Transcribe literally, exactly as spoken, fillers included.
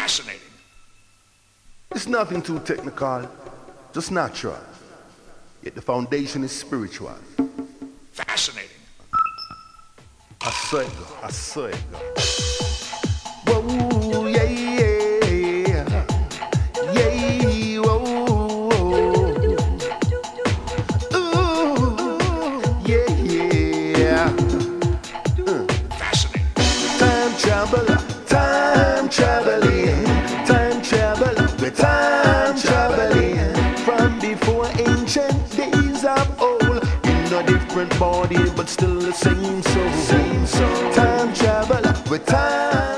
Fascinating. It's nothing too technical, just natural. Yet the foundation is spiritual. Fascinating. I saw it go, I saw it go. Whoa, yeah, yeah, yeah, whoa, ooh, yeah, yeah. Uh. Fascinating. Time traveler, time traveling, time traveler, we're time traveling from before ancient days of old. In a different body, but still the same soul. Same soul. Time traveler, we're time.